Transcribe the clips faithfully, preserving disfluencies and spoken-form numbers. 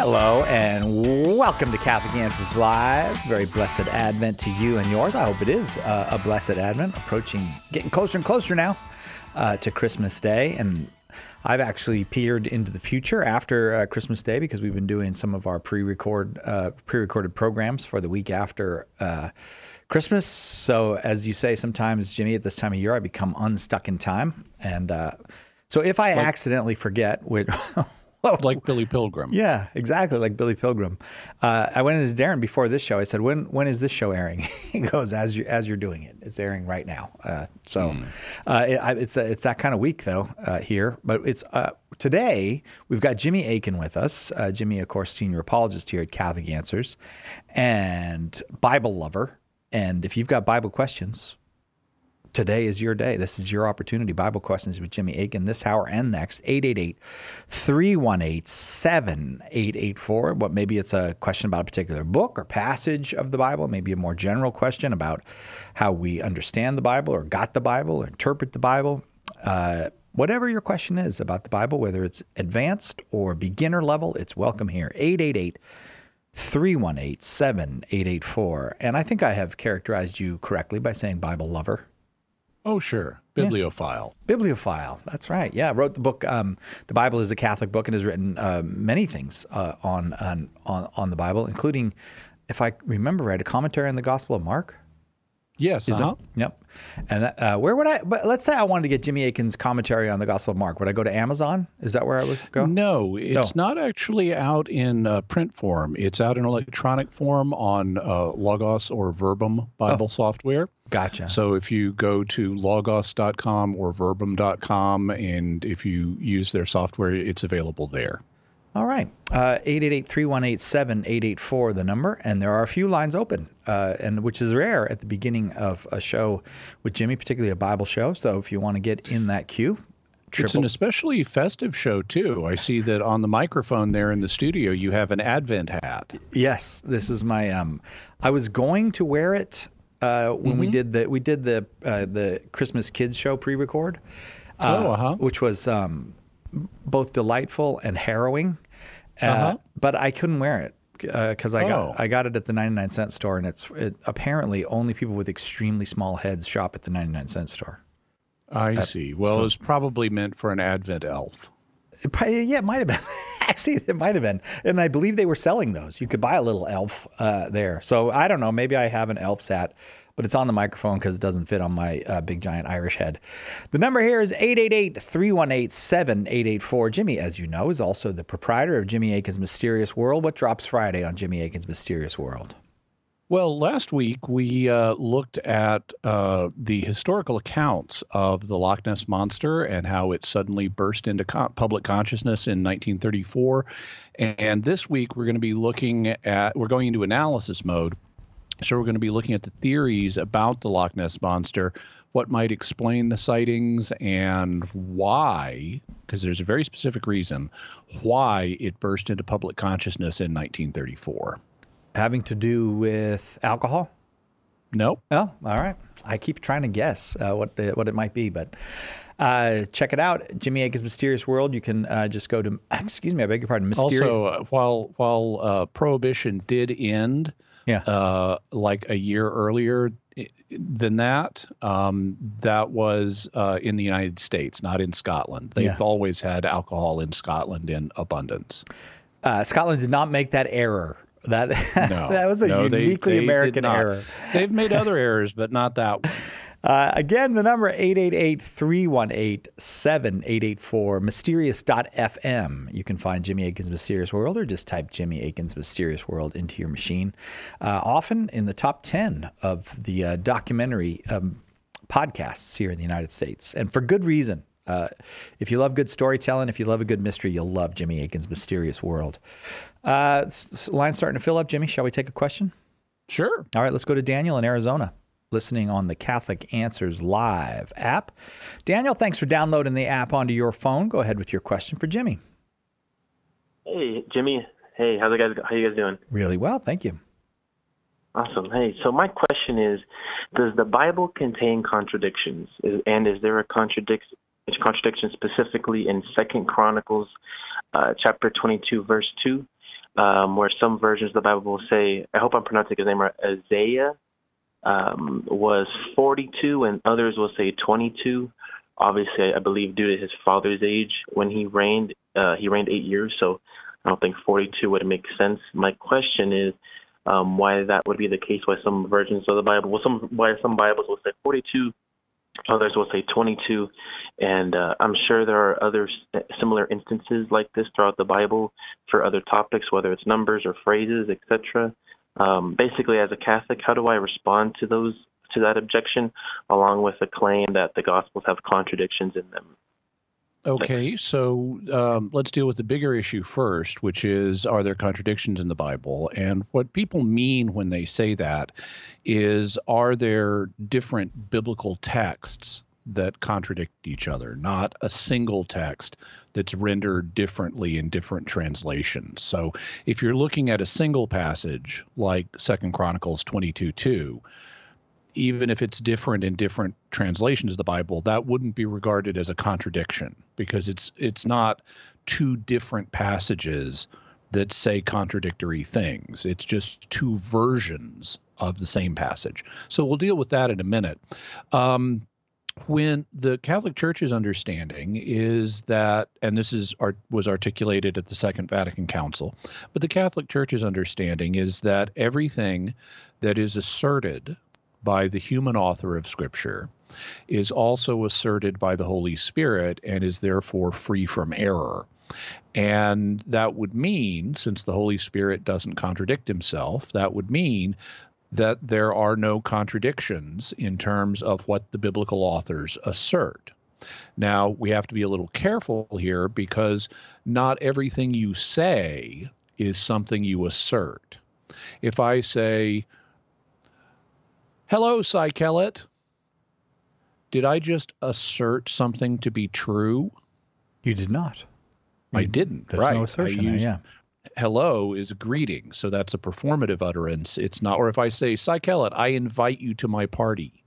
Hello and welcome to Catholic Answers Live. Very blessed Advent to you and yours. I hope it is uh, a blessed Advent, approaching, getting closer and closer now uh, to Christmas Day. And I've actually peered into the future after uh, Christmas Day because we've been doing some of our pre-record, uh, pre-recorded programs for the week after uh, Christmas. So as you say, sometimes, Jimmy, at this time of year, I become unstuck in time. And uh, so if I like, accidentally forget, which... like Billy Pilgrim. Yeah, exactly, like Billy Pilgrim. Uh, I went into Darren before this show. I said, when when is this show airing? He goes, as, you, as you're doing it. It's airing right now. Uh, so mm. uh, it, I, it's, a, it's that kind of week, though, uh, here. But it's uh, today, we've got Jimmy Akin with us. Uh, Jimmy, of course, senior apologist here at Catholic Answers and Bible lover. And if you've got Bible questions, today is your day. This is your opportunity. Bible questions with Jimmy Akin this hour and next. eight eight eight, three one eight, seven eight eight four. What maybe it's a question about a particular book or passage of the Bible. Maybe a more general question about how we understand the Bible or got the Bible or interpret the Bible. Uh, whatever your question is about the Bible, whether it's advanced or beginner level, it's welcome here. eight eight eight, three one eight, seven eight eight four. And I think I have characterized you correctly by saying Bible lover. Oh, sure. Bibliophile. Yeah. Bibliophile. That's right. Yeah. I wrote the book. Um, the Bible is a Catholic book and has written uh, many things uh, on, on on on the Bible, including, if I remember right, a commentary on the Gospel of Mark. Yes. Is uh-huh. it? Yep. And that, uh, where would I, but let's say I wanted to get Jimmy Akin's commentary on the Gospel of Mark. Would I go to Amazon? Is that where I would go? No, it's no. not actually out in uh, print form. It's out in electronic form on uh, Logos or Verbum Bible oh. software. Gotcha. So if you go to logos dot com or verbum dot com, and if you use their software, it's available there. All right. Uh, eight eight eight, three one eight, seven eight eight four, the number. And there are a few lines open, uh, and which is rare at the beginning of a show with Jimmy, particularly a Bible show. So if you want to get in that queue, triple. It's an especially festive show, too. I see that on the microphone there in the studio, you have an Advent hat. Yes. This is my, um, I was going to wear it uh, when mm-hmm. we did the, we did the, uh, the Christmas Kids show pre-record, uh, oh, uh-huh. which was um, both delightful and harrowing. Uh, uh-huh. But I couldn't wear it because uh, I oh. got I got it at the ninety-nine cent store, and it's it, apparently only people with extremely small heads shop at the ninety-nine cent store. I uh, see. Well, so, it was probably meant for an Advent elf. It probably, yeah, it might have been. Actually, it might have been. And I believe they were selling those. You could buy a little elf uh, there. So I don't know. Maybe I have an elf's hat, but it's on the microphone because it doesn't fit on my uh, big, giant Irish head. The number here is eight eight eight, three one eight, seven eight eight four. Jimmy, as you know, is also the proprietor of Jimmy Akin's Mysterious World. What drops Friday on Jimmy Akin's Mysterious World? Well, last week we uh, looked at uh, the historical accounts of the Loch Ness Monster and how it suddenly burst into co- public consciousness in nineteen thirty-four. And this week we're going to be looking at, we're going into analysis mode. So we're going to be looking at the theories about the Loch Ness Monster, what might explain the sightings, and why, because there's a very specific reason, why it burst into public consciousness in nineteen thirty-four. Having to do with alcohol? Nope. Oh, all right. I keep trying to guess uh, what the what it might be, but uh, check it out. Jimmy Akin's Mysterious World. You can uh, just go to, excuse me, I beg your pardon, Mysterious. Also, uh, while, while uh, Prohibition did end, yeah. uh, like a year earlier than that, um, that was uh, in the United States, not in Scotland. They've yeah. always had alcohol in Scotland in abundance. Uh, Scotland did not make that error. That no, that was a no, uniquely they, they American error. They've made other errors, but not that one. Uh, again, the number eight eight eight, three one eight, seven eight eight four, mysterious dot f m. You can find Jimmy Akin's Mysterious World, or just type Jimmy Akin's Mysterious World into your machine. Uh, often in the top ten of the uh, documentary um, podcasts here in the United States, and for good reason. Uh, if you love good storytelling, if you love a good mystery, you'll love Jimmy Akin's Mysterious World. Uh, line's starting to fill up, Jimmy. Shall we take a question? Sure. All right, let's go to Daniel in Arizona, listening on the Catholic Answers Live app. Daniel, thanks for downloading the app onto your phone. Go ahead with your question for Jimmy. Hey, Jimmy. Hey, how's it guys? How you guys doing? Really well, thank you. Awesome. Hey, so my question is, does the Bible contain contradictions? Is, and is there a contradiction? contradiction specifically in Second Chronicles uh, chapter twenty-two, verse two, um, where some versions of the Bible will say, I hope I'm pronouncing his name right, Isaiah um, was forty-two, and others will say twenty-two. Obviously, I believe due to his father's age when he reigned, uh, he reigned eight years, so I don't think forty-two would make sense. My question is um, why that would be the case, why some versions of the Bible, well, some why some Bibles will say forty-two, others will say twenty-two, and uh, I'm sure there are other similar instances like this throughout the Bible for other topics, whether it's numbers or phrases, et cetera. Um, basically, as a Catholic, how do I respond to those to that objection, along with the claim that the Gospels have contradictions in them? Okay, so um, let's deal with the bigger issue first, which is, are there contradictions in the Bible? And what people mean when they say that is, are there different biblical texts that contradict each other, not a single text that's rendered differently in different translations. So if you're looking at a single passage like Second Chronicles twenty-two two, even if it's different in different translations of the Bible, that wouldn't be regarded as a contradiction, because it's it's not two different passages that say contradictory things. It's just two versions of the same passage. So we'll deal with that in a minute. Um, when the Catholic Church's understanding is that, and this is art, was articulated at the Second Vatican Council, but the Catholic Church's understanding is that everything that is asserted by the human author of Scripture is also asserted by the Holy Spirit and is therefore free from error. And that would mean, since the Holy Spirit doesn't contradict himself, that would mean that there are no contradictions in terms of what the biblical authors assert. Now, we have to be a little careful here, because not everything you say is something you assert. If I say, "Hello, Cy Kellett," did I just assert something to be true? You did not. I You, didn't, there's right. no assertion I there, used, yeah. hello is a greeting, so that's a performative utterance. It's not, or if I say, "Cy Kellett, I invite you to my party,"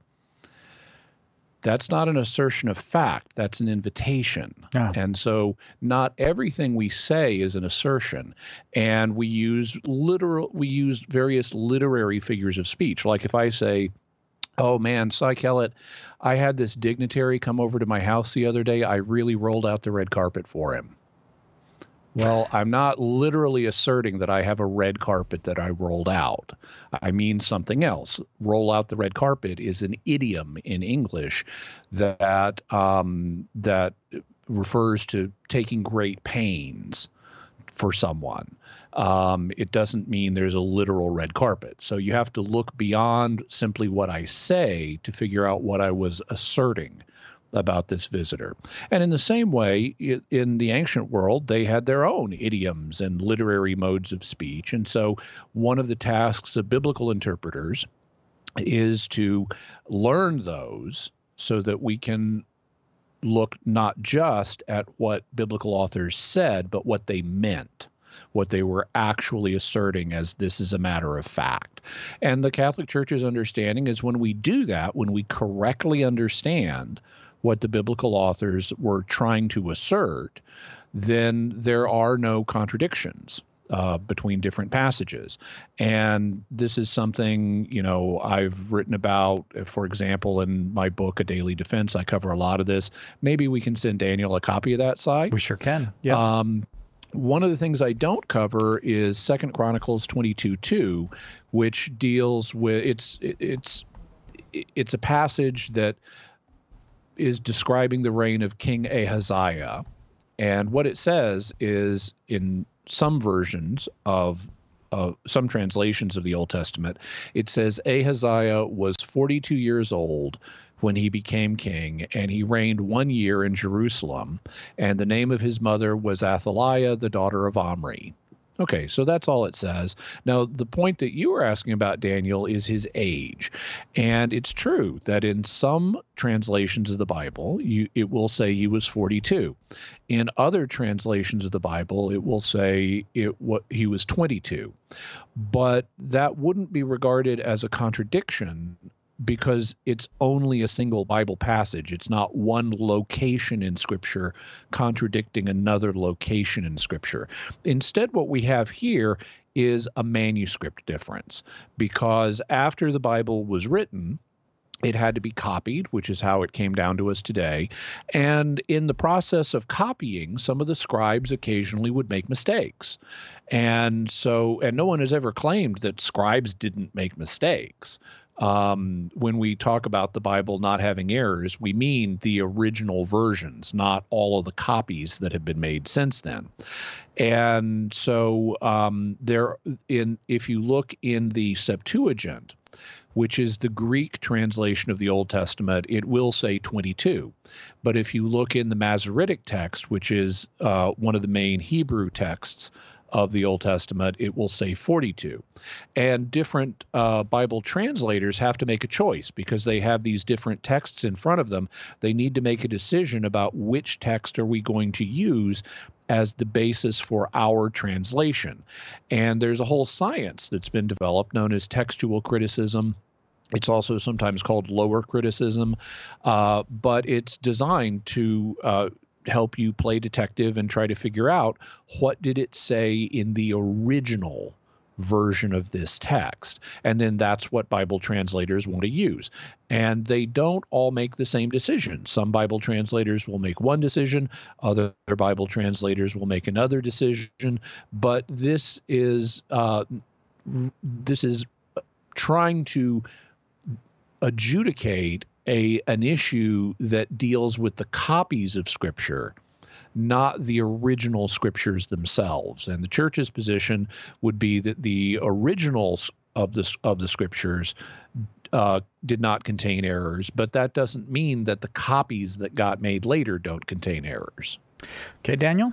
that's not an assertion of fact, that's an invitation. Yeah. And so not everything we say is an assertion. And we use literal, we use various literary figures of speech. Like if I say, "Oh man, Cy Kellett, I had this dignitary come over to my house the other day. I really rolled out the red carpet for him." Well, I'm not literally asserting that I have a red carpet that I rolled out. I mean something else. Roll out the red carpet is an idiom in English that um, that refers to taking great pains for someone. Um, it doesn't mean there's a literal red carpet. So you have to look beyond simply what I say to figure out what I was asserting about this visitor. And in the same way, in the ancient world, they had their own idioms and literary modes of speech. And so one of the tasks of biblical interpreters is to learn those so that we can look not just at what biblical authors said, but what they meant, what they were actually asserting as this is a matter of fact. And the Catholic Church's understanding is, when we do that, when we correctly understand what the biblical authors were trying to assert, then there are no contradictions uh, between different passages. And this is something, you know, I've written about, for example, in my book, A Daily Defense. I cover a lot of this. Maybe we can send Daniel a copy of that, Si. We sure can. Yeah. Um, one of the things I don't cover is Second Chronicles twenty-two two, which deals with, it's it, it's it's a passage that is describing the reign of King Ahaziah. And what it says is, in some versions of uh, some translations of the Old Testament, it says Ahaziah was forty-two years old when he became king, and he reigned one year in Jerusalem, and the name of his mother was Athaliah, the daughter of Omri. Okay, so that's all it says. Now, the point that you were asking about, Daniel, is his age. And it's true that in some translations of the Bible, you, it will say he was forty-two. In other translations of the Bible, it will say it what he was twenty-two. But that wouldn't be regarded as a contradiction because it's only a single Bible passage. It's not one location in Scripture contradicting another location in Scripture. Instead, what we have here is a manuscript difference, because after the Bible was written, it had to be copied, which is how it came down to us today. And in the process of copying, some of the scribes occasionally would make mistakes. And so, and no one has ever claimed that scribes didn't make mistakes. Um, when we talk about the Bible not having errors, we mean the original versions, not all of the copies that have been made since then. And so um, there, in if you look in the Septuagint, which is the Greek translation of the Old Testament, it will say twenty-two. But if you look in the Masoretic text, which is uh, one of the main Hebrew texts of the Old Testament, it will say forty-two. And different uh, Bible translators have to make a choice because they have these different texts in front of them. They need to make a decision about which text are we going to use as the basis for our translation. And there's a whole science that's been developed known as textual criticism. It's also sometimes called lower criticism, uh, but it's designed to uh, help you play detective and try to figure out what did it say in the original version of this text. And then that's what Bible translators want to use. And they don't all make the same decision. Some Bible translators will make one decision, other Bible translators will make another decision. But this is uh, this is trying to adjudicate a an issue that deals with the copies of Scripture, not the original Scriptures themselves. And the church's position would be that the originals of the of the Scriptures uh, did not contain errors, but that doesn't mean that the copies that got made later don't contain errors. Okay, Daniel?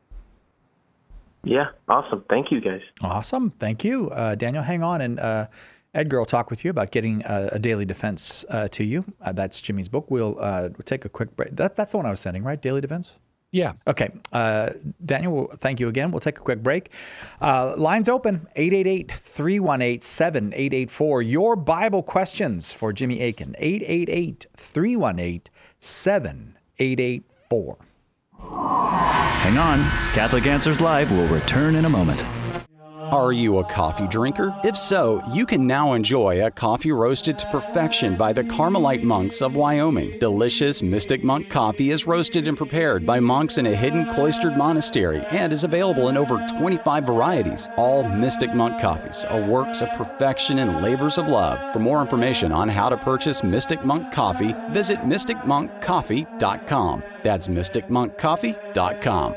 Yeah, awesome. Thank you, guys. Awesome. Thank you. Uh, Daniel, hang on, and uh, Edgar will talk with you about getting a, a daily defense uh, to you. Uh, that's Jimmy's book. We'll, uh, we'll take a quick break. That, that's the one I was sending, right? Daily Defense? Yeah. Okay. Uh, Daniel, thank you again. We'll take a quick break. Uh, lines open, eight eight eight, three one eight, seven eight eight four. Your Bible questions for Jimmy Akin, eight eight eight, three one eight, seven eight eight four. Hang on. Catholic Answers Live will return in a moment. Are you a coffee drinker? If so, you can now enjoy a coffee roasted to perfection by the Carmelite monks of Wyoming. Delicious Mystic Monk coffee is roasted and prepared by monks in a hidden cloistered monastery and is available in over twenty-five varieties. All Mystic Monk coffees are works of perfection and labors of love. For more information on how to purchase Mystic Monk coffee, visit mystic monk coffee dot com. That's mystic monk coffee dot com.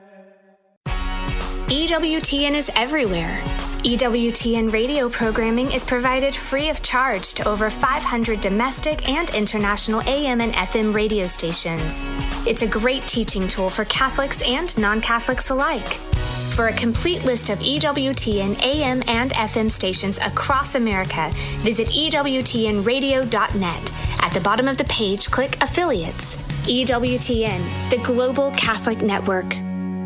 E W T N is everywhere. E W T N radio programming is provided free of charge to over five hundred domestic and international A M and F M radio stations. It's a great teaching tool for Catholics and non-Catholics alike. For a complete list of E W T N A M and F M stations across America, visit E W T N radio dot net. At the bottom of the page, click Affiliates. E W T N, the Global Catholic Network.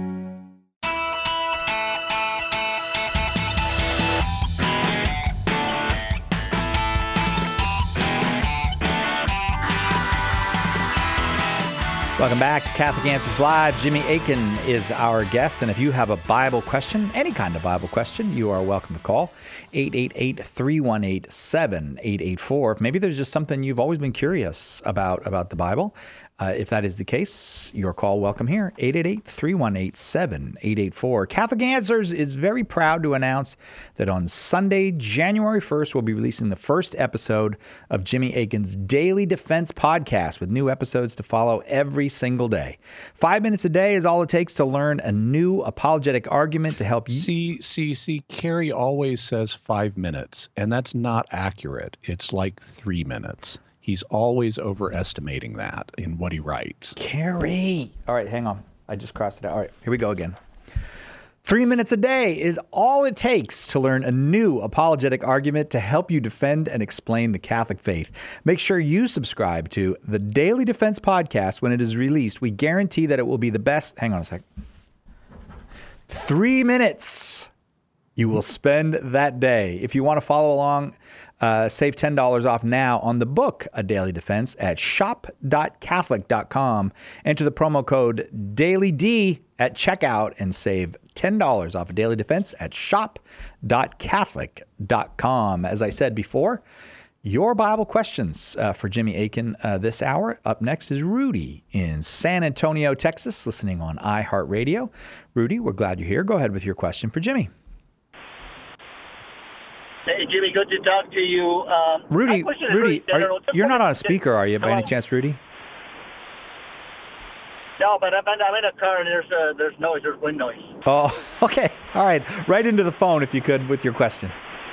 Welcome back to Catholic Answers Live. Jimmy Akin is our guest, and if you have a Bible question, any kind of Bible question, you are welcome to call eight eight eight, three one eight, seven eight eight four. Maybe there's just something you've always been curious about about the Bible. Uh, if that is the case, your call welcome here, eight eight eight, three one eight, seven eight eight four. Catholic Answers is very proud to announce that on Sunday, January first, we'll be releasing the first episode of Jimmy Akin's Daily Defense podcast with new episodes to follow every single day. Five minutes a day is all it takes to learn a new apologetic argument to help you. See, see, see, Carrie always says five minutes, and that's not accurate. It's like three minutes. He's always overestimating that in what he writes. Carrie. All right, hang on. I just crossed it out. All right, here we go again. Three minutes a day is all it takes to learn a new apologetic argument to help you defend and explain the Catholic faith. Make sure you subscribe to the Daily Defense podcast when it is released. We guarantee that it will be the best. Hang on a sec. Three minutes you will spend that day. If you want to follow along Uh, save ten dollars off now on the book, A Daily Defense, at shop dot catholic dot com. Enter the promo code DailyD at checkout and save ten dollars off A Daily Defense at shop dot catholic dot com. As I said before, your Bible questions uh, for Jimmy Akin uh, this hour. Up next is Rudy in San Antonio, Texas, listening on iHeartRadio. Rudy, we're glad you're here. Go ahead with your question for Jimmy. Hey, Jimmy, good to talk to you. Um, Rudy, Rudy, really are, you're not on a speaker, are you, by any chance, Rudy? No, but I'm, I'm in a car and there's uh, there's noise, there's wind noise. Oh, okay. All right. Right into the phone, if you could, with your question.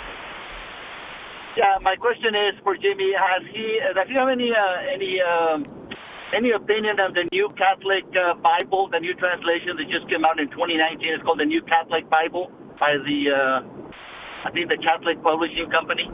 Yeah, my question is for Jimmy. Has he? Does he have any uh, any um, any opinion on the New Catholic uh, Bible, the new translation that just came out in twenty nineteen? It's called the New Catholic Bible by the uh, I think the Catholic Publishing Company.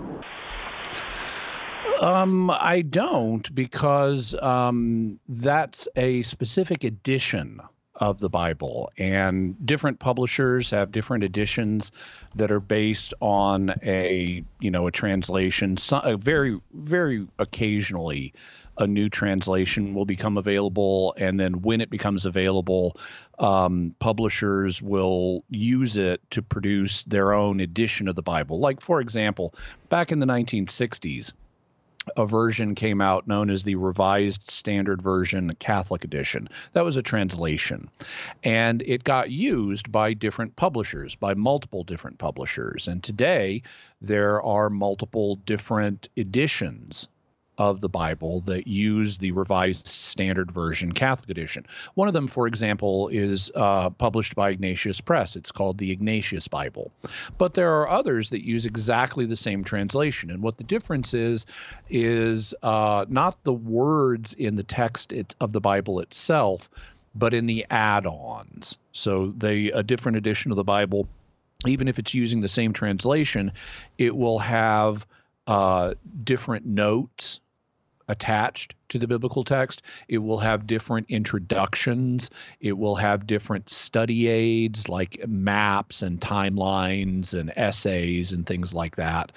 Um, I don't, because um, that's a specific edition of the Bible, and different publishers have different editions that are based on a, you know, a translation. So, a very, very occasionally, a new translation will become available, and then when it becomes available, um, publishers will use it to produce their own edition of the Bible. Like, for example, back in the nineteen sixties, a version came out known as the Revised Standard Version Catholic Edition. That was a translation. And it got used by different publishers, by multiple different publishers. And today, there are multiple different editions of the Bible that use the Revised Standard Version Catholic Edition. One of them, for example, is uh, published by Ignatius Press. It's called the Ignatius Bible. But there are others that use exactly the same translation. And what the difference is, is uh, not the words in the text it, of the Bible itself, but in the add-ons. So they a different edition of the Bible, even if it's using the same translation, it will have uh, different notes attached to the biblical text. It will have different introductions. It will have different study aids like maps and timelines and essays and things like that.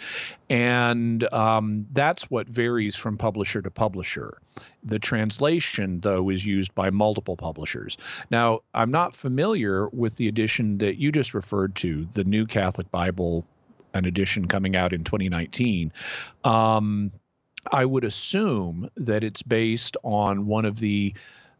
And um, that's what varies from publisher to publisher. The translation, though, is used by multiple publishers. Now, I'm not familiar with the edition that you just referred to, the New Catholic Bible, an edition coming out in twenty nineteen. Um, I would assume that it's based on one of the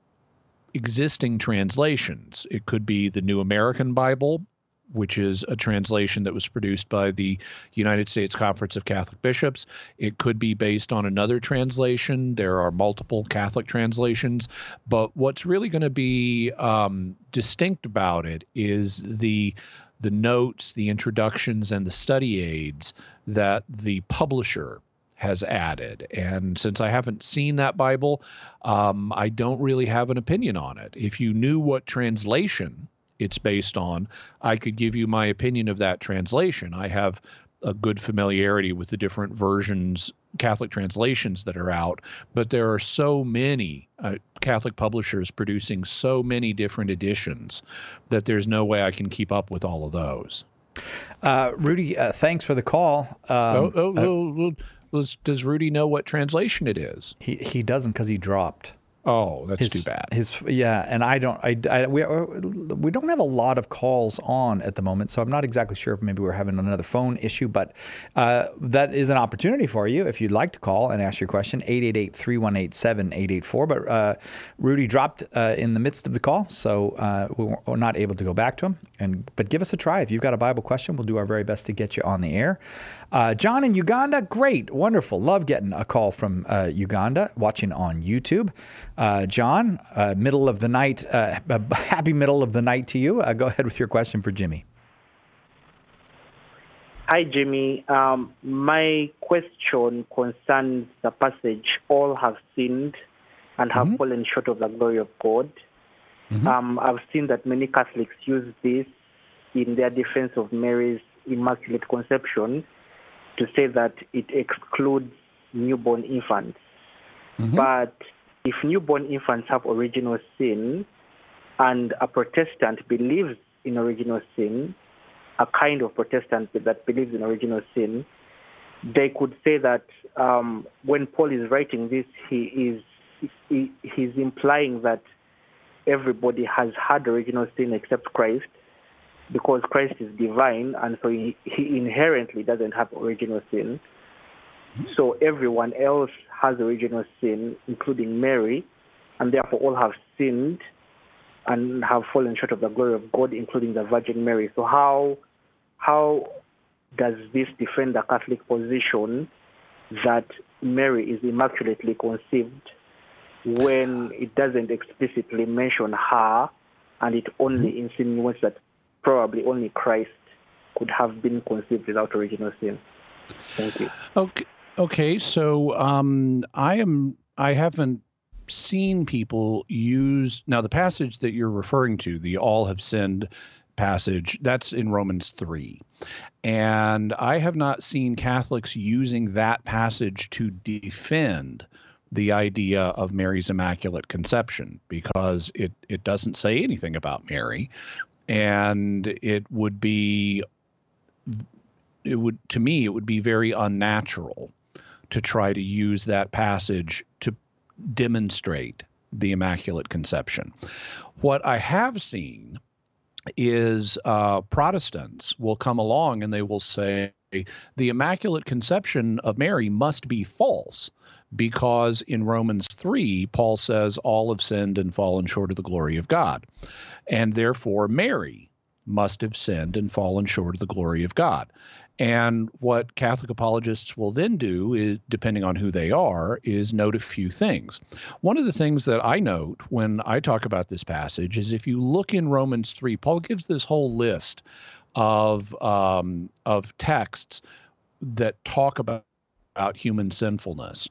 existing translations. It could be the New American Bible, which is a translation that was produced by the United States Conference of Catholic Bishops. It could be based on another translation. There are multiple Catholic translations. But what's really going to be um, distinct about it is the the notes, the introductions, and the study aids that the publisher has added. And since I haven't seen that Bible, um, I don't really have an opinion on it. If you knew what translation it's based on, I could give you my opinion of that translation. I have a good familiarity with the different versions, Catholic translations that are out, but there are so many uh, Catholic publishers producing so many different editions that there's no way I can keep up with all of those. Uh, Rudy, uh, thanks for the call. Um, oh, oh, oh, oh. Does Rudy know what translation it is? He he doesn't, because he dropped. Oh, that's his, too bad. His yeah, and I don't. I, I we we don't have a lot of calls on at the moment, so I'm not exactly sure if maybe we're having another phone issue. But uh, that is an opportunity for you if you'd like to call and ask your question. eight eight eight, three one eight, seven eight eight four. But uh, Rudy dropped uh, in the midst of the call, so uh, we we're not able to go back to him. And but give us a try if you've got a Bible question. We'll do our very best to get you on the air. Uh, John in Uganda, great, wonderful. Love getting a call from uh, Uganda, watching on YouTube. Uh, John, uh, middle of the night, uh, happy middle of the night to you. Uh, go ahead with your question for Jimmy. Hi, Jimmy. Um, my question concerns the passage, all have sinned and have mm-hmm. fallen short of the glory of God. Mm-hmm. Um, I've seen that many Catholics use this in their defense of Mary's Immaculate Conception to say that it excludes newborn infants. Mm-hmm. But if newborn infants have original sin and a Protestant believes in original sin, a kind of Protestant that believes in original sin, they could say that um, when Paul is writing this, he is he, he's implying that everybody has had original sin except Christ, because Christ is divine, and so he, he inherently doesn't have original sin. So everyone else has original sin, including Mary, and therefore all have sinned and have fallen short of the glory of God, including the Virgin Mary. So how how does this defend the Catholic position that Mary is immaculately conceived when it doesn't explicitly mention her, and it only insinuates that probably only Christ could have been conceived without original sin? Thank you. Okay. Okay. So um, I am. I haven't seen people use now the passage that you're referring to, the "all have sinned" passage. That's in Romans three, and I have not seen Catholics using that passage to defend the idea of Mary's Immaculate Conception, because it it doesn't say anything about Mary, and it would be it would to me it would be very unnatural to try to use that passage to demonstrate the Immaculate Conception. What I have seen is uh, Protestants will come along and they will say the Immaculate Conception of Mary must be false, because in Romans three, Paul says all have sinned and fallen short of the glory of God. And therefore, Mary must have sinned and fallen short of the glory of God. And what Catholic apologists will then do, is, depending on who they are, is note a few things. One of the things that I note when I talk about this passage is if you look in Romans three, Paul gives this whole list of um, of texts that talk about, about human sinfulness.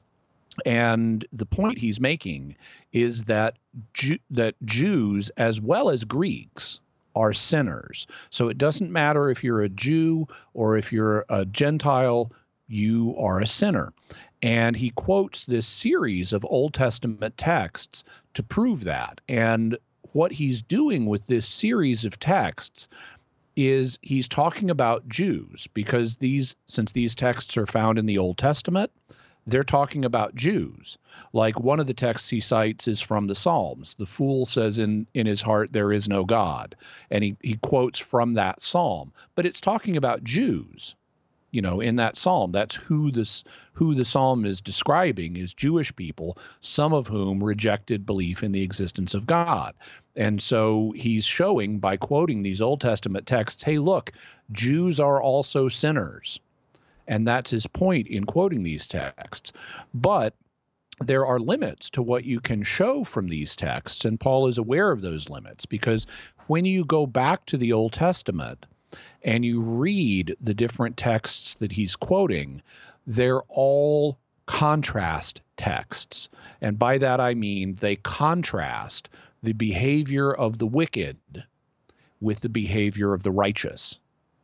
And the point he's making is that Jew, that Jews as well as Greeks are sinners. So it doesn't matter if you're a Jew or if you're a Gentile, you are a sinner. And he quotes this series of Old Testament texts to prove that. And what he's doing with this series of texts is he's talking about Jews, because these, since these texts are found in the Old Testament, they're talking about Jews. Like one of the texts he cites is from the Psalms. The fool says in, in his heart, there is no God. And he, he quotes from that psalm. But it's talking about Jews, you know, in that psalm. That's who this who the psalm is describing, is Jewish people, some of whom rejected belief in the existence of God. And so he's showing by quoting these Old Testament texts, hey, look, Jews are also sinners. And that's his point in quoting these texts. But there are limits to what you can show from these texts, and Paul is aware of those limits, because when you go back to the Old Testament and you read the different texts that he's quoting, they're all contrast texts. And by that I mean they contrast the behavior of the wicked with the behavior of the righteous.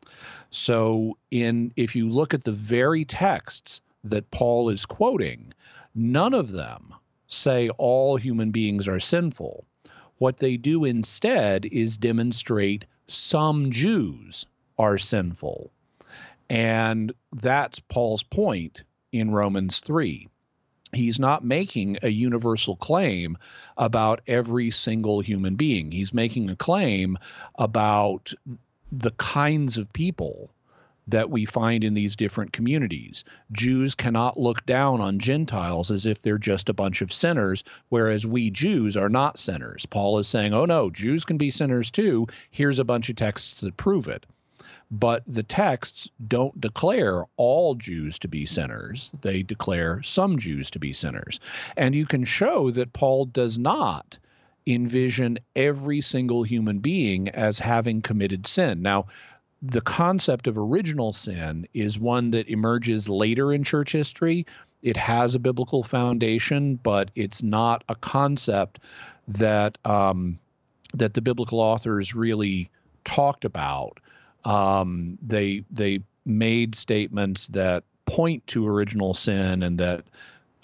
So in if you look at the very texts that Paul is quoting, none of them say all human beings are sinful. What they do instead is demonstrate some Jews are sinful. And that's Paul's point in Romans three. He's not making a universal claim about every single human being. He's making a claim about the kinds of people that we find in these different communities. Jews cannot look down on Gentiles as if they're just a bunch of sinners, whereas we Jews are not sinners. Paul is saying, oh no, Jews can be sinners too. Here's a bunch of texts that prove it. But the texts don't declare all Jews to be sinners. They declare some Jews to be sinners. And you can show that Paul does not envision every single human being as having committed sin. Now, the concept of original sin is one that emerges later in church history. It has a biblical foundation, but it's not a concept that um, that the biblical authors really talked about. Um, they they made statements that point to original sin and that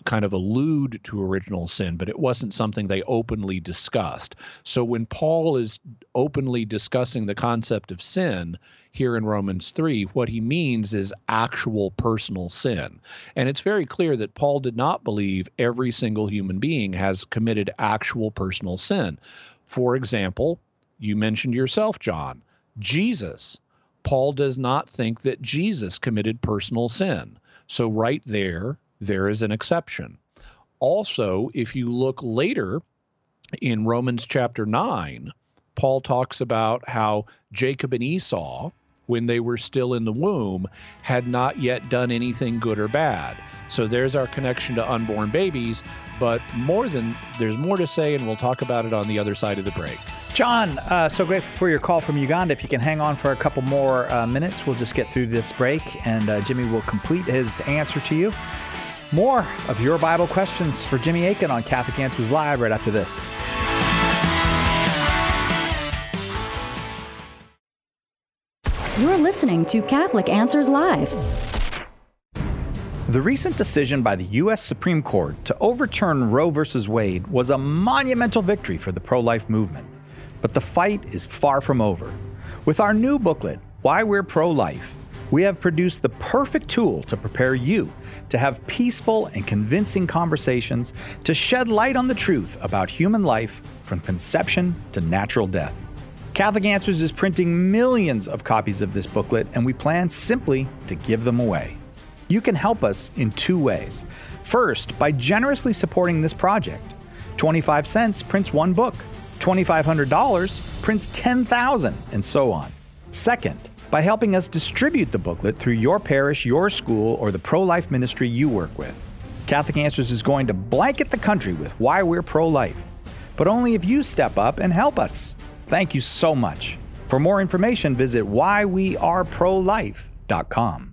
kind of allude to original sin, but it wasn't something they openly discussed. So when Paul is openly discussing the concept of sin here in Romans three, what he means is actual personal sin. And it's very clear that Paul did not believe every single human being has committed actual personal sin. For example, you mentioned yourself, John, Jesus. Paul does not think that Jesus committed personal sin. So right there, there is an exception. Also, if you look later in Romans chapter nine, Paul talks about how Jacob and Esau, when they were still in the womb, had not yet done anything good or bad. So there's our connection to unborn babies, but more than there's more to say, and we'll talk about it on the other side of the break. John, uh, so grateful for your call from Uganda. If you can hang on for a couple more uh, minutes, we'll just get through this break, and uh, Jimmy will complete his answer to you. More of your Bible questions for Jimmy Akin on Catholic Answers Live right after this. You're listening to Catholic Answers Live. The recent decision by the U S Supreme Court to overturn Roe versus Wade was a monumental victory for the pro-life movement. But the fight is far from over. With our new booklet, Why We're Pro-Life, we have produced the perfect tool to prepare you to have peaceful and convincing conversations to shed light on the truth about human life from conception to natural death. Catholic Answers is printing millions of copies of this booklet, and we plan simply to give them away. You can help us in two ways. First, by generously supporting this project. twenty-five cents prints one book. twenty-five hundred dollars prints ten thousand, and so on. Second, by helping us distribute the booklet through your parish, your school, or the pro-life ministry you work with. Catholic Answers is going to blanket the country with Why We're Pro-Life, but only if you step up and help us. Thank you so much. For more information, visit why we are pro life dot com.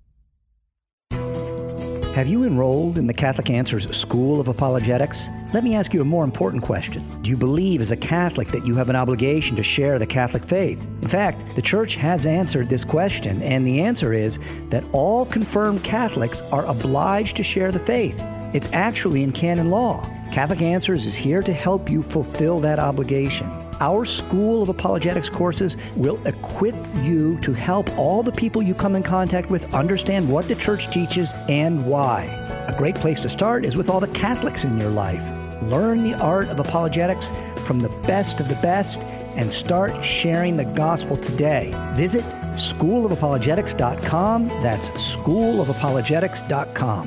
Have you enrolled in the Catholic Answers School of Apologetics? Let me ask you a more important question. Do you believe as a Catholic that you have an obligation to share the Catholic faith? In fact, the Church has answered this question, and the answer is that all confirmed Catholics are obliged to share the faith. It's actually in canon law. Catholic Answers is here to help you fulfill that obligation. Our School of Apologetics courses will equip you to help all the people you come in contact with understand what the Church teaches and why. A great place to start is with all the Catholics in your life. Learn the art of apologetics from the best of the best and start sharing the gospel today. Visit school of apologetics dot com. That's school of apologetics dot com.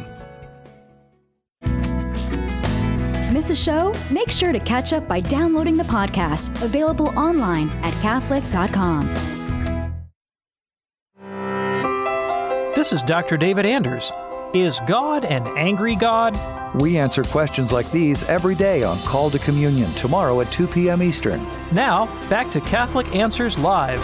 Miss a show? Make sure to catch up by downloading the podcast, available online at catholic dot com. This is Doctor David Anders. Is God an angry God? We answer questions like these every day on Call to Communion, tomorrow at two p.m. Eastern. Now, back to Catholic Answers Live.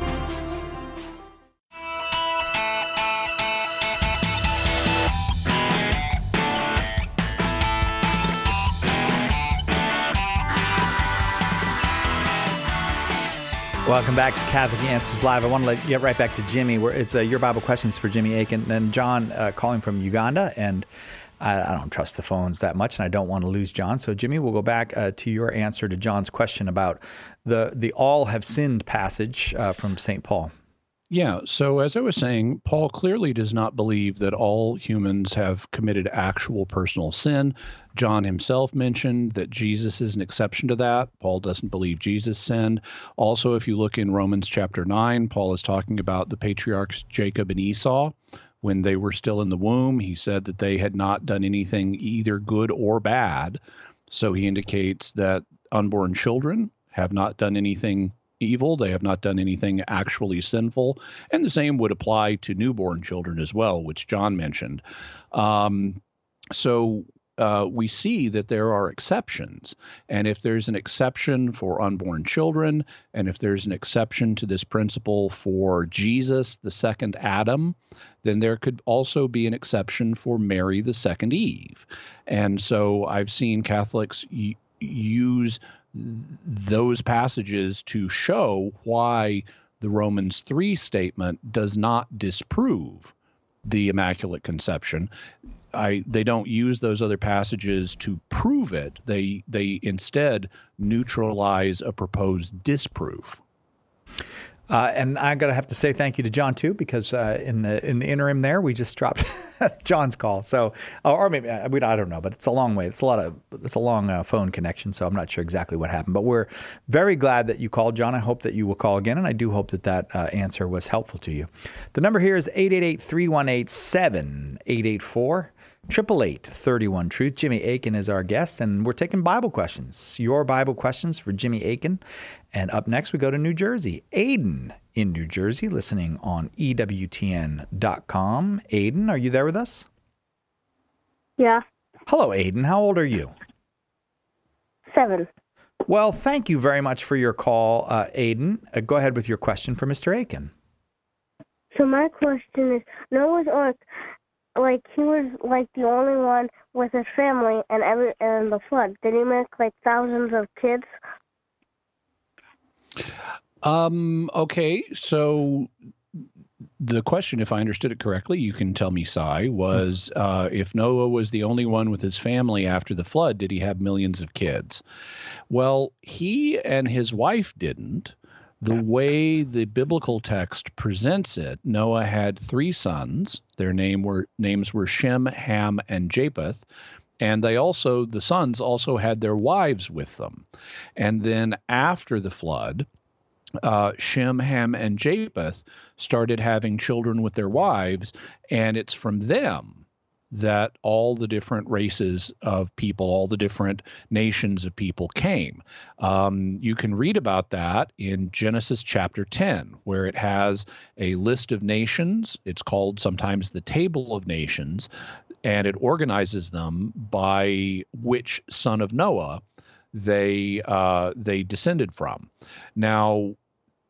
Welcome back to Catholic Answers Live. I want to let you get right back to Jimmy. Where it's uh, your Bible questions for Jimmy Akin and John uh, calling from Uganda, and I, I don't trust the phones that much, and I don't want to lose John. So Jimmy, we'll go back uh, to your answer to John's question about the the all have sinned passage uh, from Saint Paul. Yeah, so as I was saying, Paul clearly does not believe that all humans have committed actual personal sin. John himself mentioned that Jesus is an exception to that. Paul doesn't believe Jesus sinned. Also, if you look in Romans chapter nine, Paul is talking about the patriarchs Jacob and Esau. When they were still in the womb, he said that they had not done anything either good or bad. So he indicates that unborn children have not done anything evil. They have not done anything actually sinful. And the same would apply to newborn children as well, which John mentioned. Um, so uh, we see that there are exceptions. And if there's an exception for unborn children, and if there's an exception to this principle for Jesus, the second Adam, then there could also be an exception for Mary, the second Eve. And so I've seen Catholics y- use those passages to show why the Romans three statement does not disprove the Immaculate Conception. I they don't use those other passages to prove it. They they instead neutralize a proposed disproof. Uh, and I'm gonna have to say thank you to John too, because uh, in the in the interim there we just dropped John's call. So, or maybe I, mean, I don't know, but it's a long way. It's a lot of it's a long uh, phone connection, so I'm not sure exactly what happened. But we're very glad that you called, John. I hope that you will call again, and I do hope that that uh, answer was helpful to you. The number here is eight eight eight, three one eight, seven eight eight four. Triple eight thirty one truth. Jimmy Akin is our guest, and we're taking Bible questions. Your Bible questions for Jimmy Akin. And up next, we go to New Jersey. Aiden in New Jersey, listening on E W T N dot com. Aiden, are you there with us? Yeah. Hello, Aiden. How old are you? Seven. Well, thank you very much for your call, uh, Aiden. Uh, go ahead with your question for Mister Akin. So my question is, Noah's Ark, like he was like the only one with his family and every and the flood. Did he make like thousands of kids? Um. Okay. So the question, if I understood it correctly, you can tell me, Cy, was uh, if Noah was the only one with his family after the flood, did he have millions of kids? Well, he and his wife didn't. The way the biblical text presents it, Noah had three sons. Their name were names were Shem, Ham, and Japheth. And they also, the sons also had their wives with them. And then after the flood, uh, Shem, Ham, and Japheth started having children with their wives. And it's from them that all the different races of people, all the different nations of people came. Um, you can read about that in Genesis chapter ten, where it has a list of nations. It's called sometimes the Table of Nations, and it organizes them by which son of Noah they uh, they descended from. Now,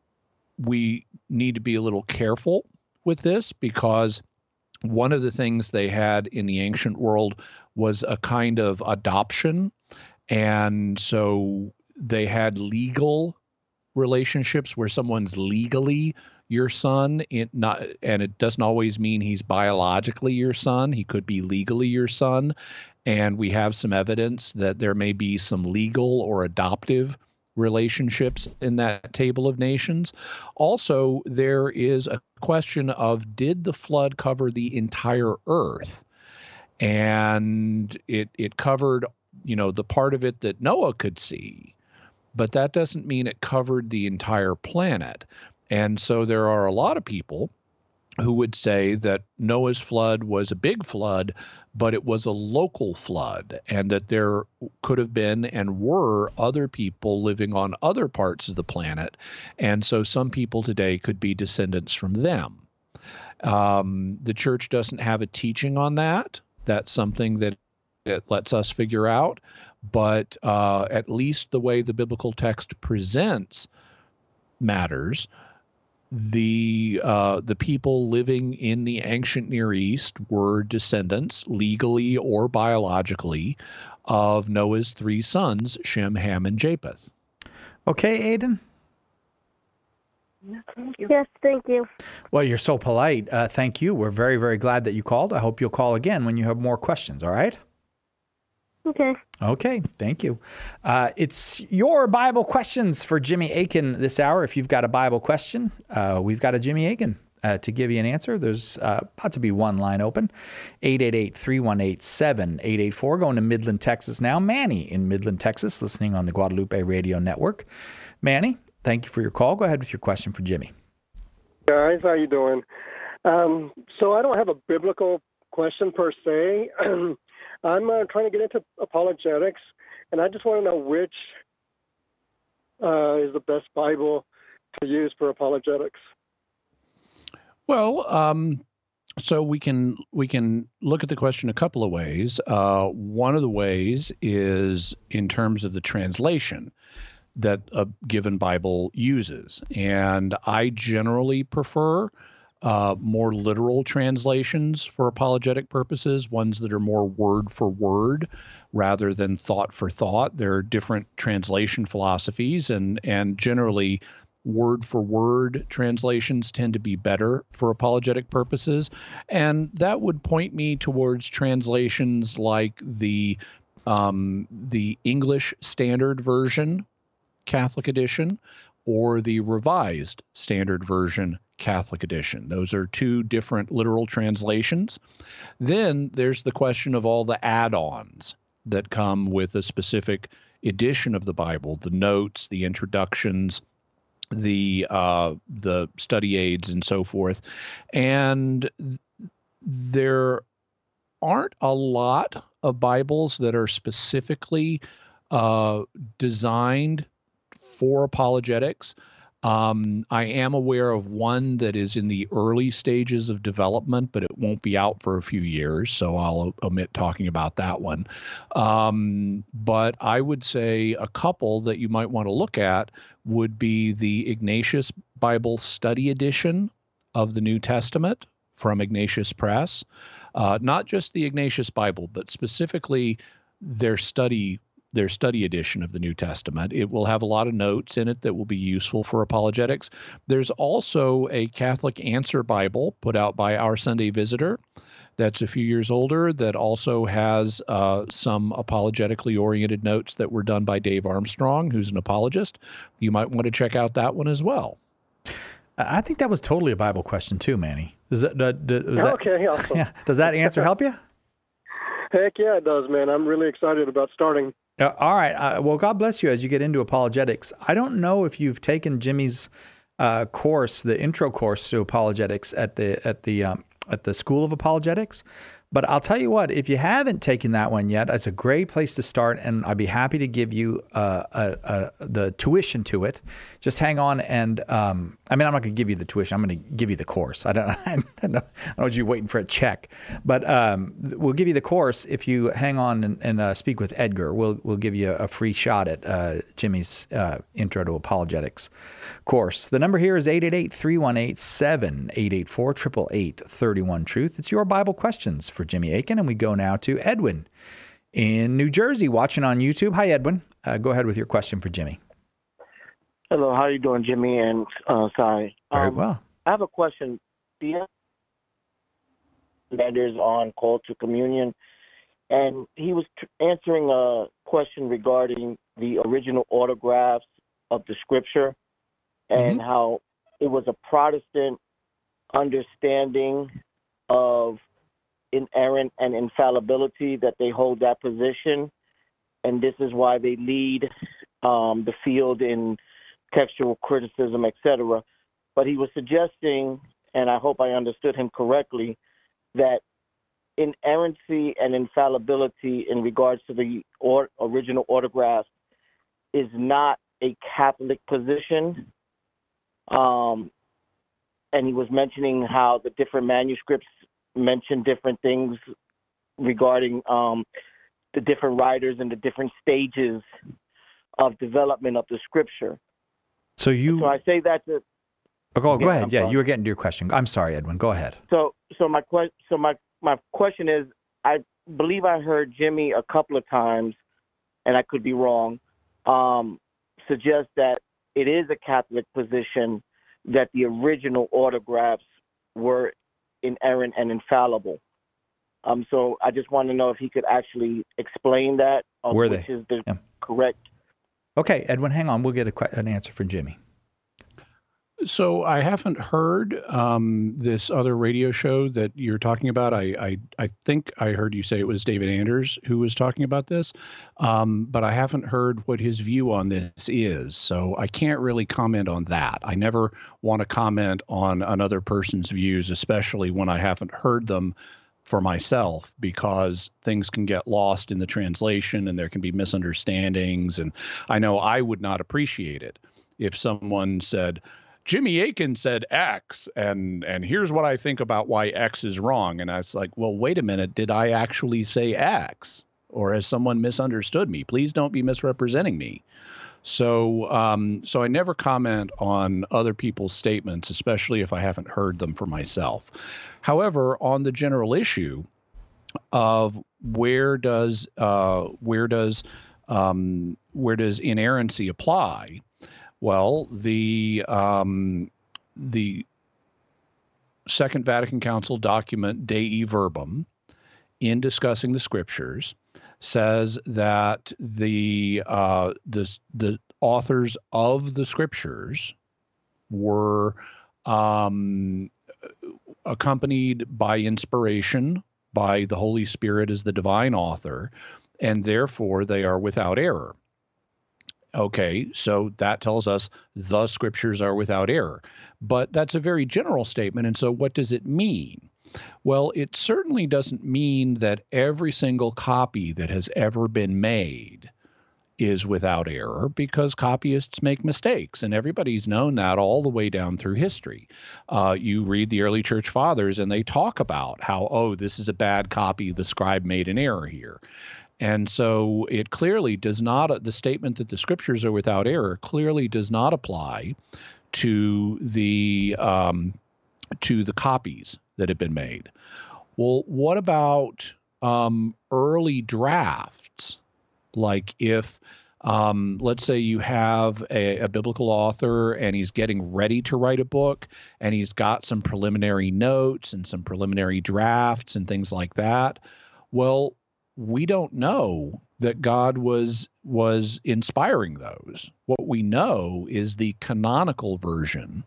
we need to be a little careful with this, because one of the things they had in the ancient world was a kind of adoption. And so they had legal relationships where someone's legally your son, it not, and it doesn't always mean he's biologically your son. He could be legally your son. And we have some evidence that there may be some legal or adoptive relationships in that Table of Nations. Also, there is a question of, did the flood cover the entire earth? And it it covered, you know, the part of it that Noah could see, but that doesn't mean it covered the entire planet. And so there are a lot of people who would say that Noah's flood was a big flood, but it was a local flood, and that there could have been and were other people living on other parts of the planet. And so some people today could be descendants from them. Um, the church doesn't have a teaching on that. That's something that it lets us figure out. But uh, at least the way the biblical text presents matters. The uh, the people living in the ancient Near East were descendants, legally or biologically, of Noah's three sons, Shem, Ham, and Japheth. Okay, Aiden? Yes, thank you. Well, you're so polite. Uh, thank you. We're very, very glad that you called. I hope you'll call again when you have more questions, all right? Okay. Okay, thank you. Uh, it's your Bible questions for Jimmy Akin this hour. If you've got a Bible question, uh, we've got a Jimmy Akin uh, to give you an answer. There's uh, about to be one line open, eight eight eight, three one eight, seven eight eight four. Going to Midland, Texas now. Manny in Midland, Texas, listening on the Guadalupe Radio Network. Manny, thank you for your call. Go ahead with your question for Jimmy. Guys, how you doing? Um, so I don't have a biblical question per se. I'm uh, trying to get into apologetics, and I just want to know which uh, is the best Bible to use for apologetics. Well, um, so we can we can look at the question a couple of ways. Uh, one of the ways is in terms of the translation that a given Bible uses, and I generally prefer Uh, more literal translations for apologetic purposes, ones that are more word for word rather than thought for thought. There are different translation philosophies, and and generally word-for-word translations tend to be better for apologetic purposes. And that would point me towards translations like the um, the English Standard Version Catholic Edition or the Revised Standard Version Catholic Edition. Those are two different literal translations. Then there's the question of all the add-ons that come with a specific edition of the Bible, the notes, the introductions, the uh, the study aids, and so forth. And there aren't a lot of Bibles that are specifically uh, designed for apologetics. Um, I am aware of one that is in the early stages of development, but it won't be out for a few years, so I'll omit talking about that one. Um, but I would say a couple that you might want to look at would be the Ignatius Bible Study Edition of the New Testament from Ignatius Press. Uh, not just the Ignatius Bible, but specifically their study their study edition of the New Testament. It will have a lot of notes in it that will be useful for apologetics. There's also a Catholic Answer Bible put out by Our Sunday Visitor that's a few years older that also has uh, some apologetically oriented notes that were done by Dave Armstrong, who's an apologist. You might want to check out that one as well. I think that was totally a Bible question too, Manny. Does that, does that, okay, awesome. Yeah, does that answer help you? Heck yeah, it does, man. I'm really excited about starting. Uh, all right. Uh, well, God bless you as you get into apologetics. I don't know if you've taken Jimmy's uh, course, the intro course to apologetics at the at the um, at the School of Apologetics. But I'll tell you what, if you haven't taken that one yet, it's a great place to start, and I'd be happy to give you uh, a, a, the tuition to it. Just hang on, and um, I mean, I'm not going to give you the tuition. I'm going to give you the course. I don't, I don't know what you're waiting for a check, but um, we'll give you the course if you hang on and, and uh, speak with Edgar. We'll we'll give you a free shot at uh, Jimmy's uh, Intro to Apologetics course. The number here is eight eight eight, three one eight, seven eight eight four, eight eight eight, three one Truth. It's your Bible questions for Jimmy Akin, and we go now to Edwin in New Jersey, watching on YouTube. Hi, Edwin. Uh, go ahead with your question for Jimmy. Hello, how are you doing, Jimmy and uh, Sai? Very um, well. I have a question. The Anders on Call to Communion, and he was t- answering a question regarding the original autographs of the Scripture and mm-hmm. how it was a Protestant understanding of inerrant and infallibility that they hold that position, and this is why they lead um, the field in textual criticism, et cetera. But he was suggesting, and I hope I understood him correctly, that inerrancy and infallibility in regards to the or, original autographs is not a Catholic position. Um, and he was mentioning how the different manuscripts mention different things regarding um, the different writers and the different stages of development of the Scripture. So you. So I say that to. Oh, go, go yeah, ahead. I'm yeah, sorry. you were getting to your question. I'm sorry, Edwin. Go ahead. So, so my question. So my my question is, I believe I heard Jimmy a couple of times, and I could be wrong, um, suggest that it is a Catholic position that the original autographs were inerrant and infallible. Um, so I just want to know if he could actually explain that, um, Were which they? is the Yeah. correct. Okay, Edwin, hang on. We'll get a, que- an answer from Jimmy. So I haven't heard um, this other radio show that you're talking about. I, I I think I heard you say it was David Anders who was talking about this, um, but I haven't heard what his view on this is. So I can't really comment on that. I never want to comment on another person's views, especially when I haven't heard them for myself, because things can get lost in the translation and there can be misunderstandings. And I know I would not appreciate it if someone said, Jimmy Akin said X, and and here's what I think about why X is wrong. And I was like, well, wait a minute. Did I actually say X? Or has someone misunderstood me? Please don't be misrepresenting me. So um, so I never comment on other people's statements, especially if I haven't heard them for myself. However, on the general issue of where does uh, where does um, where does inerrancy apply, Well, the um, the Second Vatican Council document Dei Verbum, in discussing the scriptures, says that the uh, the the authors of the scriptures were um, accompanied by inspiration by the Holy Spirit as the divine author, and therefore they are without error. Okay, so that tells us the scriptures are without error. But that's a very general statement, and so what does it mean? Well, it certainly doesn't mean that every single copy that has ever been made is without error, because copyists make mistakes, and everybody's known that all the way down through history. Uh, you read the early church fathers, and they talk about how, oh, this is a bad copy, the scribe made an error here. And so it clearly does not, the statement that the scriptures are without error clearly does not apply to the um, to the copies that have been made. Well, what about um, early drafts? Like if, um, let's say you have a, a biblical author and he's getting ready to write a book, and he's got some preliminary notes and some preliminary drafts and things like that. Well, we don't know that God was was inspiring those. What we know is the canonical version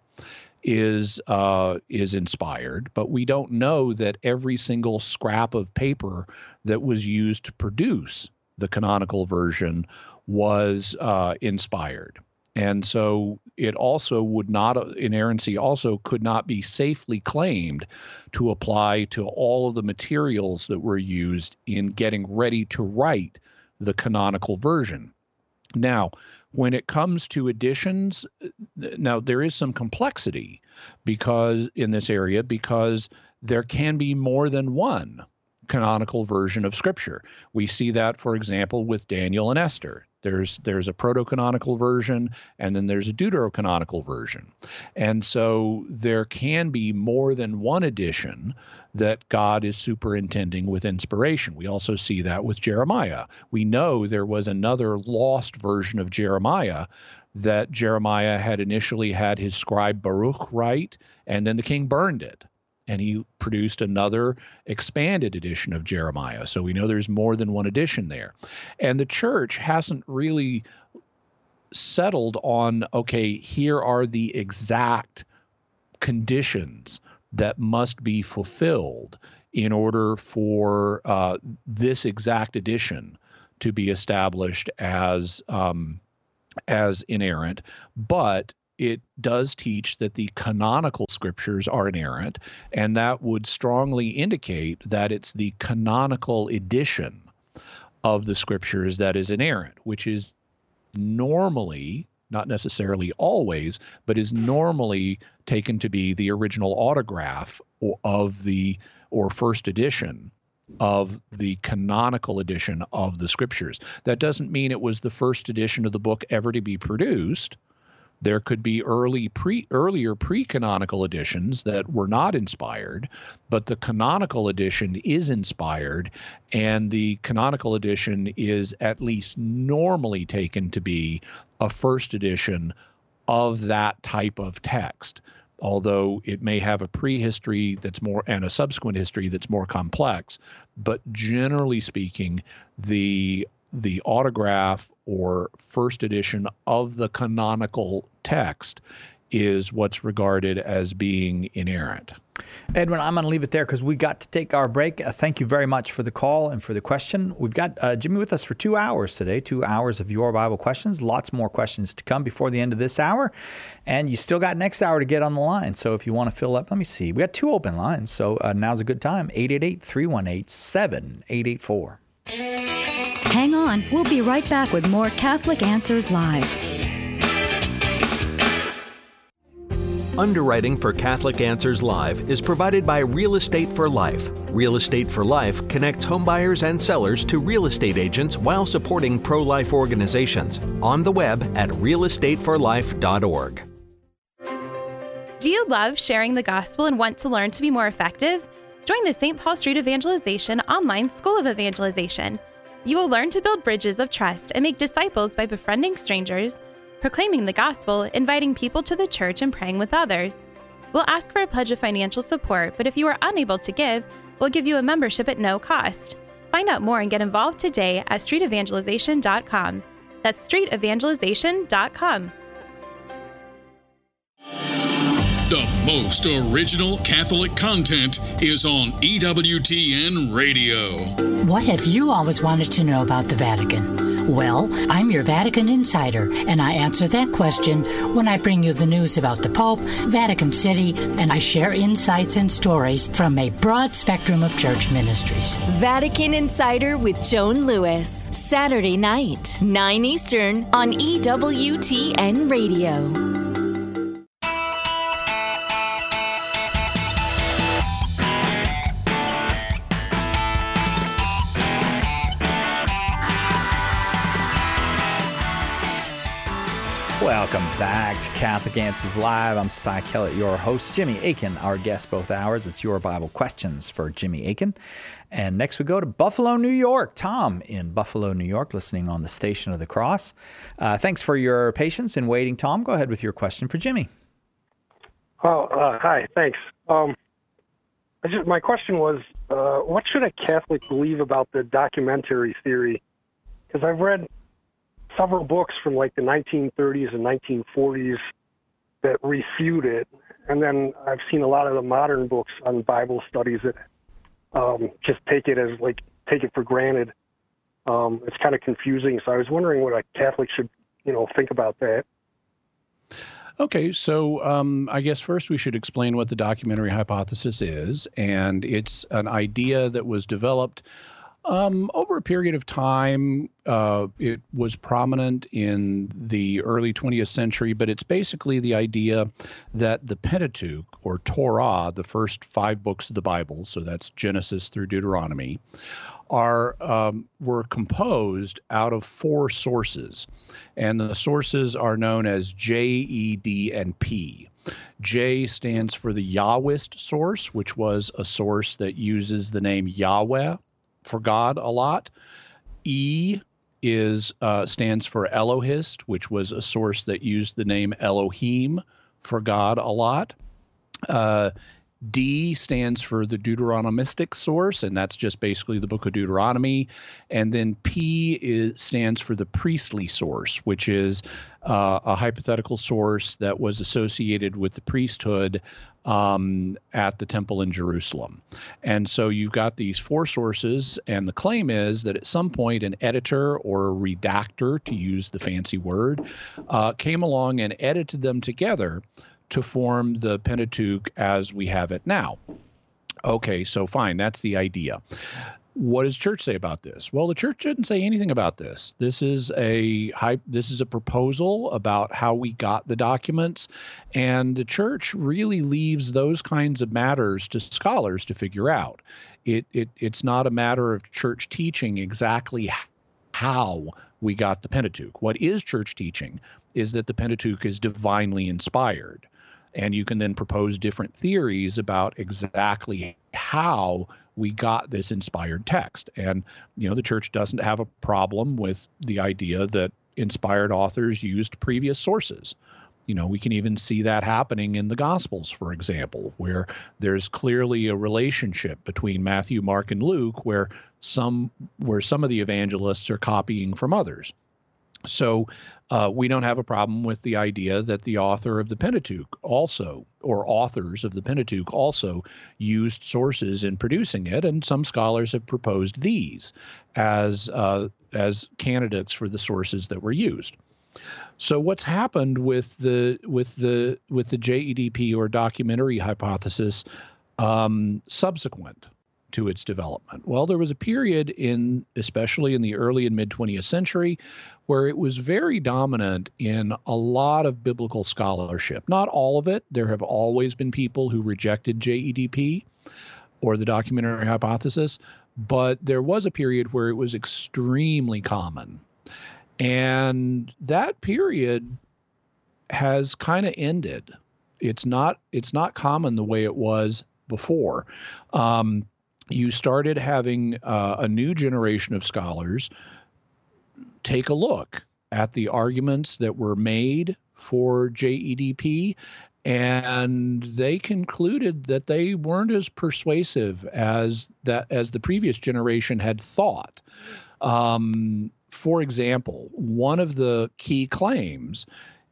is uh, is inspired, but we don't know that every single scrap of paper that was used to produce the canonical version was uh, inspired. And so it also would not, inerrancy also could not be safely claimed to apply to all of the materials that were used in getting ready to write the canonical version. Now, when it comes to editions, now there is some complexity because in this area, because there can be more than one canonical version of Scripture. We see that, for example, with Daniel and Esther. There's there's a proto-canonical version, and then there's a deuterocanonical version. And so there can be more than one edition that God is superintending with inspiration. We also see that with Jeremiah. We know there was another lost version of Jeremiah that Jeremiah had initially had his scribe Baruch write, and then the king burned it. And he produced another expanded edition of Jeremiah. So we know there's more than one edition there. And the church hasn't really settled on, okay, here are the exact conditions that must be fulfilled in order for uh, this exact edition to be established as um, as inerrant. But it does teach that the canonical scriptures are inerrant, and that would strongly indicate that it's the canonical edition of the scriptures that is inerrant, which is normally, not necessarily always, but is normally taken to be the original autograph of the, or first edition of the canonical edition of the scriptures. That doesn't mean it was the first edition of the book ever to be produced. There could be early pre earlier pre-canonical editions that were not inspired, but the canonical edition is inspired, and the canonical edition is at least normally taken to be a first edition of that type of text, although it may have a prehistory that's more and a subsequent history that's more complex. But generally speaking, the the autograph or first edition of the canonical text is what's regarded as being inerrant. Edwin, I'm going to leave it there because we got to take our break. Uh, thank you very much for the call and for the question. We've got uh, Jimmy with us for two hours today, two hours of Your Bible Questions. Lots more questions to come before the end of this hour. And you still got next hour to get on the line. So if you want to fill up, let me see. We got two open lines. So uh, now's a good time. eight eight eight, three one eight, seven eight eight four. Hang on. We'll be right back with more Catholic Answers Live. Underwriting for Catholic Answers Live is provided by Real Estate for Life. Real Estate for Life connects homebuyers and sellers to real estate agents while supporting pro-life organizations. On the web at real estate for life dot org. Do you love sharing the gospel and want to learn to be more effective? Join the Saint Paul Street Evangelization Online School of Evangelization. You will learn to build bridges of trust and make disciples by befriending strangers, proclaiming the gospel, inviting people to the church, and praying with others. We'll ask for a pledge of financial support, but if you are unable to give, we'll give you a membership at no cost. Find out more and get involved today at street evangelization dot com. That's street evangelization dot com. The most original Catholic content is on E W T N Radio. What have you always wanted to know about the Vatican? Well, I'm your Vatican insider, and I answer that question when I bring you the news about the Pope, Vatican City, and I share insights and stories from a broad spectrum of church ministries. Vatican Insider with Joan Lewis, Saturday night, nine Eastern on E W T N Radio. Welcome back to Catholic Answers Live. I'm Cy Kellett, your host. Jimmy Akin, our guest both hours. It's Your Bible Questions for Jimmy Akin. And next we go to Buffalo, New York. Tom in Buffalo, New York, listening on the Station of the Cross. Uh, thanks for your patience in waiting, Tom. Go ahead with your question for Jimmy. Oh, uh, hi, thanks. Um, I just, my question was, uh, what should a Catholic believe about the documentary theory? Because I've read several books from like the nineteen thirties and nineteen forties that refute it. And then I've seen a lot of the modern books on Bible studies that um, just take it as like, take it for granted. Um, it's kind of confusing. So I was wondering what a Catholic should, you know, think about that. Okay, so um, I guess first we should explain what the documentary hypothesis is. And it's an idea that was developed Um, over a period of time. Uh, it was prominent in the early twentieth century, but it's basically the idea that the Pentateuch, or Torah, the first five books of the Bible, so that's Genesis through Deuteronomy, are um, were composed out of four sources. And the sources are known as J, E, D, and P. J stands for the Yahwist source, which was a source that uses the name Yahweh for God a lot. E is uh, stands for Elohist, which was a source that used the name Elohim for God a lot. Uh, D stands for the Deuteronomistic source, and that's just basically the book of Deuteronomy. And then P is, stands for the priestly source, which is uh, a hypothetical source that was associated with the priesthood um, at the temple in Jerusalem. And so you've got these four sources, and the claim is that at some point an editor or a redactor, to use the fancy word, uh, came along and edited them together to form the Pentateuch as we have it now. Okay, so fine, that's the idea. What does church say about this? Well, the church didn't say anything about this. This is a this is a proposal about how we got the documents, and the church really leaves those kinds of matters to scholars to figure out. It it it's not a matter of church teaching exactly how we got the Pentateuch. What is church teaching is that the Pentateuch is divinely inspired. And you can then propose different theories about exactly how we got this inspired text. And, you know, the church doesn't have a problem with the idea that inspired authors used previous sources. You know, we can even see that happening in the Gospels, for example, where there's clearly a relationship between Matthew, Mark, and Luke, where some where some of the evangelists are copying from others. So uh, we don't have a problem with the idea that the author of the Pentateuch also, or authors of the Pentateuch also used sources in producing it, and some scholars have proposed these as uh, as candidates for the sources that were used. So what's happened with the with the with the J E D P, or documentary hypothesis, um, subsequent to its development? Well, there was a period in, especially in the early and mid twentieth century, where it was very dominant in a lot of biblical scholarship. Not all of it. There have always been people who rejected J E D P, or the documentary hypothesis, but there was a period where it was extremely common. And that period has kind of ended. It's not, it's not common the way it was before. Um, you started having uh, a new generation of scholars take a look at the arguments that were made for J E D P, and they concluded that they weren't as persuasive as that as the previous generation had thought. Um, for example, one of the key claims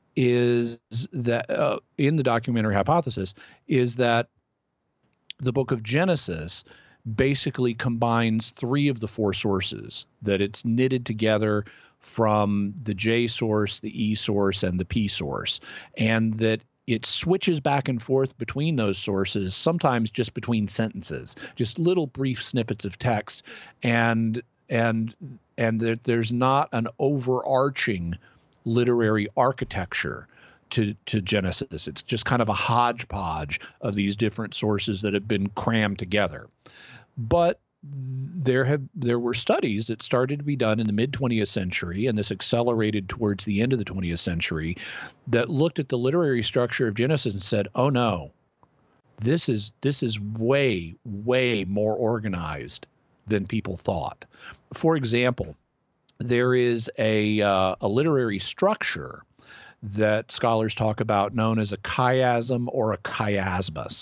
is that uh, in the documentary hypothesis is that the book of Genesis basically combines three of the four sources, that it's knitted together from the J source, the E source, and the P source, and that it switches back and forth between those sources, sometimes just between sentences, just little brief snippets of text, and and and there, there's not an overarching literary architecture to to Genesis. It's just kind of a hodgepodge of these different sources that have been crammed together. But there have there were studies that started to be done in the mid twentieth century, and this accelerated towards the end of the twentieth century, that looked at the literary structure of Genesis and said, "Oh no, this is this is way way more organized than people thought." For example, there is a uh, a literary structure that scholars talk about known as a chiasm or a chiasmus.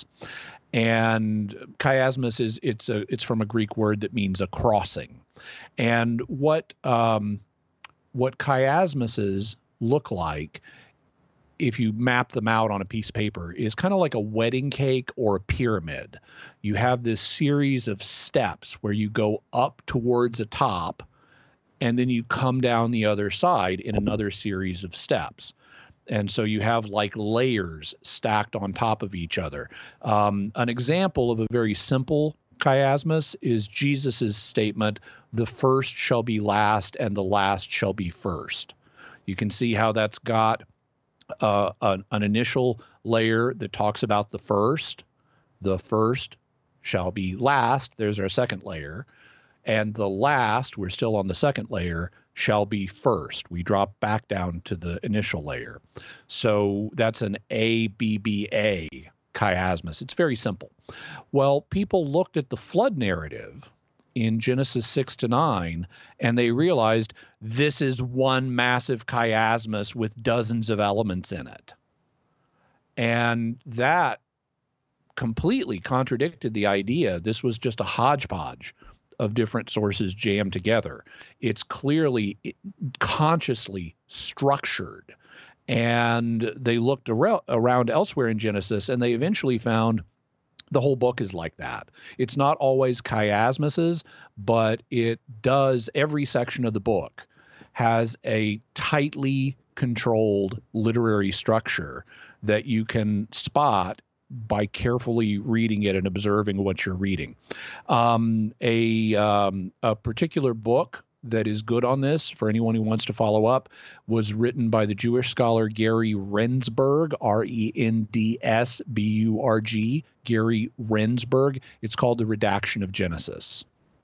And chiasmus is it's a it's from a Greek word that means a crossing. And what um, what chiasmuses look like, if you map them out on a piece of paper, is kind of like a wedding cake or a pyramid. You have this series of steps where you go up towards a top, and then you come down the other side in another series of steps. And so you have like layers stacked on top of each other. Um, an example of a very simple chiasmus is Jesus's statement, "The first shall be last and the last shall be first." You can see how that's got uh, an, an initial layer that talks about the first. The first shall be last. There's our second layer. And the last, we're still on the second layer, shall be first. We drop back down to the initial layer. So that's an A B B A chiasmus. It's very simple. Well, people looked at the flood narrative in Genesis six to nine, and they realized this is one massive chiasmus with dozens of elements in it. And that completely contradicted the idea. This was just a hodgepodge of different sources jammed together. It's clearly consciously structured. And they looked ar- around elsewhere in Genesis, and they eventually found the whole book is like that. It's not always chiasmuses, but it does, every section of the book has a tightly controlled literary structure that you can spot by carefully reading it and observing what you're reading. Um, a, um, a particular book that is good on this, for anyone who wants to follow up, was written by the Jewish scholar Gary Rendsburg, R E N D S B U R G, Gary Rendsburg. It's called The Redaction of Genesis.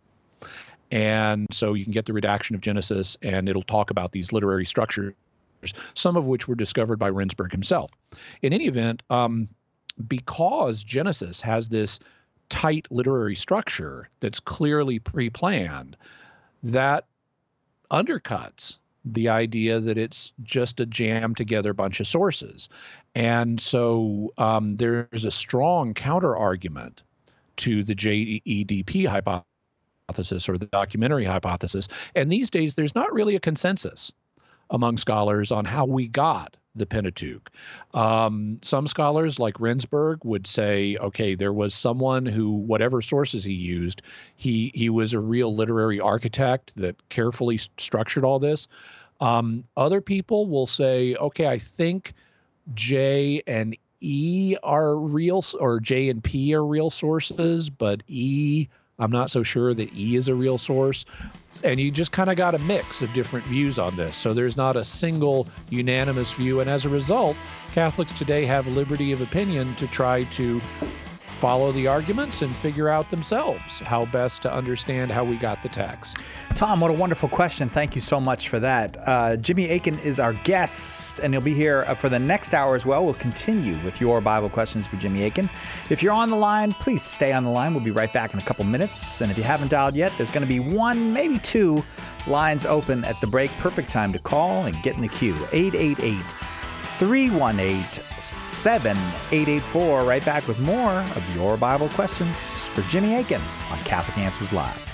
And so you can get The Redaction of Genesis, and it'll talk about these literary structures, some of which were discovered by Rendsburg himself. In any event, um, because Genesis has this tight literary structure that's clearly pre-planned, that undercuts the idea that it's just a jammed together bunch of sources. And so um, there's a strong counter argument to the J E D P hypothesis or the documentary hypothesis. And these days, there's not really a consensus among scholars on how we got the Pentateuch. Um, some scholars like Rendsburg would say, okay, there was someone who, whatever sources he used, he he was a real literary architect that carefully st- structured all this. Um, other people will say, okay, I think J and E are real, or J and P are real sources, but E, I'm not so sure that E is a real source. And you just kind of got a mix of different views on this. So there's not a single unanimous view. And as a result, Catholics today have liberty of opinion to try to follow the arguments and figure out themselves how best to understand how we got the text. Tom, what a wonderful question. Thank you so much for that. Uh, Jimmy Akin is our guest, and he'll be here for the next hour as well. We'll continue with your Bible questions for Jimmy Akin. If you're on the line, please stay on the line. We'll be right back in a couple minutes. And if you haven't dialed yet, there's going to be one, maybe two lines open at the break. Perfect time to call and get in the queue. eight eight eight, three one eight, seven eight eight four. Right back with more of your Bible questions for Jimmy Akin on Catholic Answers Live.